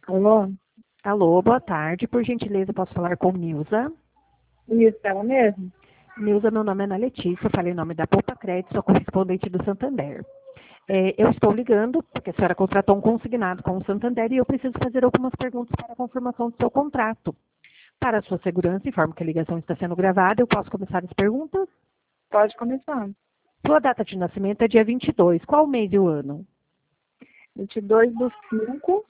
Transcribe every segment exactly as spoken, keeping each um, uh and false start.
Alô? Alô, boa tarde. Por gentileza, posso falar com Nilza? Isso, ela mesmo? Nilza, meu nome é Ana Letícia, eu falei em nome da Poupa Crédito, sou correspondente do Santander. É, eu estou ligando porque a senhora contratou um consignado com o Santander e eu preciso fazer algumas perguntas para a confirmação do seu contrato. Para a sua segurança, informo que a ligação está sendo gravada. Eu posso começar as perguntas? Pode começar. Sua data de nascimento é dia vinte e dois. Qual o mês e o ano? vinte e dois do cinco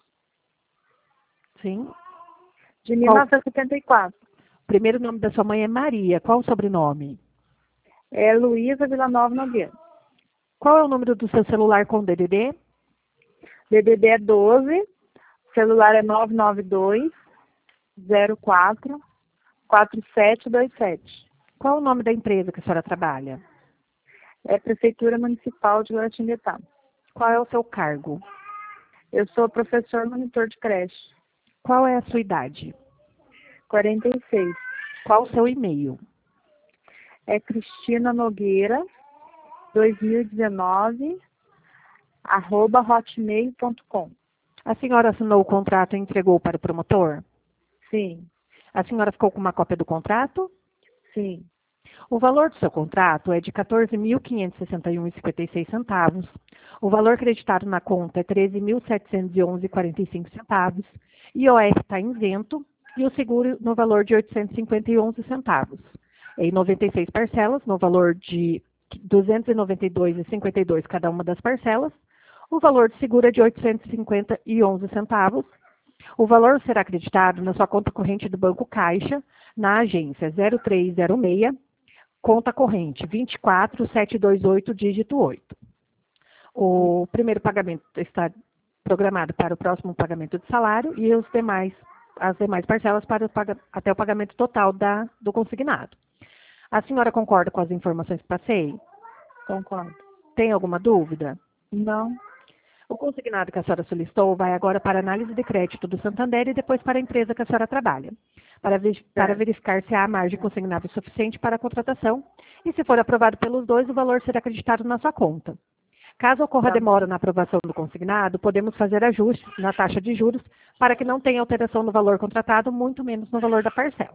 Sim. de Qual? mil novecentos e setenta e quatro. O primeiro nome da sua mãe é Maria. Qual o sobrenome? É Luísa Villanova Nogueira. Qual é o número do seu celular com D D D? D D D é doze, celular é nove nove dois, zero quatro, quatro sete dois sete. Qual o nome da empresa que a senhora trabalha? É Prefeitura Municipal de Guaratinguetá. Qual é o seu cargo? Eu sou professor monitor de creche. Qual é a sua idade? quarenta e seis. Qual o seu e-mail? É Cristina Nogueira, dois mil e dezenove, arroba hotmail ponto com. A senhora assinou o contrato e entregou para o promotor? Sim, A senhora ficou com uma cópia do contrato? sim. O valor do seu contrato é de quatorze mil quinhentos e sessenta e um reais e cinquenta e seis centavos. O valor creditado na conta é treze mil setecentos e onze reais e quarenta e cinco centavos. I O F está isento e o seguro no valor de oitocentos e cinquenta e onze centavos. Em noventa e seis parcelas, no valor de duzentos e noventa e dois reais e cinquenta e dois centavos cada uma das parcelas. O valor de seguro é de oitocentos e cinquenta e onze centavos. O valor será acreditado na sua conta corrente do Banco Caixa, na agência zero três zero seis, conta corrente vinte e quatro mil setecentos e vinte e oito, dígito oito. O primeiro pagamento está programado para o próximo pagamento de salário e os demais, as demais parcelas para o, até o pagamento total da, do consignado. A senhora concorda com as informações que passei? Concordo. Tem alguma dúvida? Não. O consignado que a senhora solicitou vai agora para a análise de crédito do Santander e depois para a empresa que a senhora trabalha, para, ver, para verificar se há margem consignável suficiente para a contratação e, se for aprovado pelos dois, o valor será acreditado na sua conta. Caso ocorra Tá. demora na aprovação do consignado, podemos fazer ajustes na taxa de juros para que não tenha alteração no valor contratado, muito menos no valor da parcela.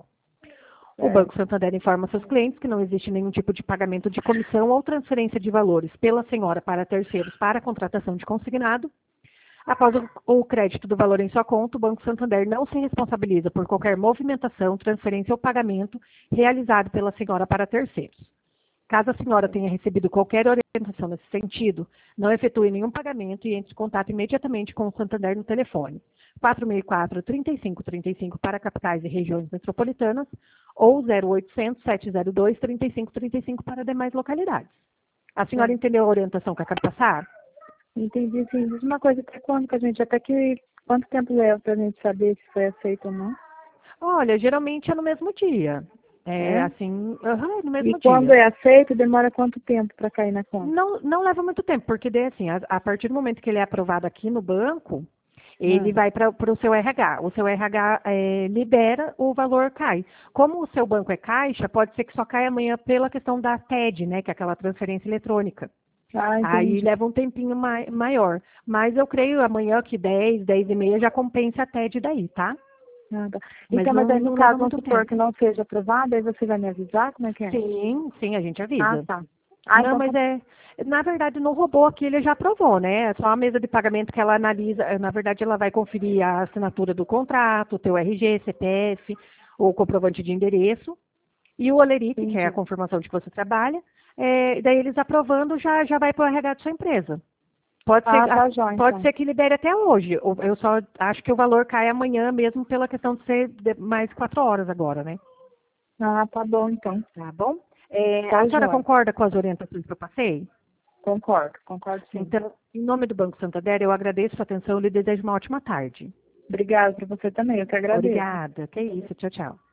O Banco Santander informa seus clientes que não existe nenhum tipo de pagamento de comissão ou transferência de valores pela senhora para terceiros para a contratação de consignado. Após o crédito do valor em sua conta, o Banco Santander não se responsabiliza por qualquer movimentação, transferência ou pagamento realizado pela senhora para terceiros. Caso a senhora tenha recebido qualquer orientação nesse sentido, não efetue nenhum pagamento e entre em contato imediatamente com o Santander no telefone quatro seis quatro, três cinco três cinco para capitais e regiões metropolitanas ou zero oitocentos, sete zero dois, três cinco três cinco para demais localidades. A senhora É. entendeu a orientação que eu quero passar? Entendi, sim. Diz uma coisa, até quando que a gente, até que, quanto tempo leva pra gente saber se foi aceito ou não? Olha, geralmente é no mesmo dia. É, É? assim, uhum, no E mesmo quando dia. é aceito, demora quanto tempo para cair na conta? Não, não leva muito tempo, porque daí, assim, a, a partir do momento que ele é aprovado aqui no banco, ele Ah, vai para o seu R H. O seu R H é, libera, o valor cai. Como o seu banco é caixa, pode ser que só caia amanhã pela questão da T E D, né, que é aquela transferência eletrônica. ah, Aí entendi. leva um tempinho mai, maior. Mas eu creio amanhã que dez, dez e meia já compensa a T E D daí, tá? Ah, tá. Mas Então, mas não, aí no não leva caso, vamos muito supor tempo. que não seja aprovado, aí você vai me avisar como é que é? Sim, sim, a gente Ah, avisa. tá. Ah, Não, então tá. mas é. Na verdade, no robô aqui ele já aprovou, né? É só a mesa de pagamento que ela analisa. eh, Na verdade, ela vai conferir a assinatura do contrato, o teu R G, C P F, o comprovante de endereço e o Olerite, que é a Entendi. confirmação de que você trabalha. É, daí eles aprovando já, já vai para o R H da sua empresa. Pode ser, Ah, tá, jóia, pode então. ser que libere até hoje. O- Eu só acho que o valor cai amanhã mesmo pela questão de ser de- mais quatro horas agora, né? Ah, tá bom, então. Tá bom? É, a Tá, senhora jóia. concorda com as orientações que eu passei? Concordo, concordo sim. Então, em nome do Banco Santander, eu agradeço a atenção e lhe desejo uma ótima tarde. Obrigada para você também, eu que agradeço. Obrigada. Que isso. Tchau, tchau.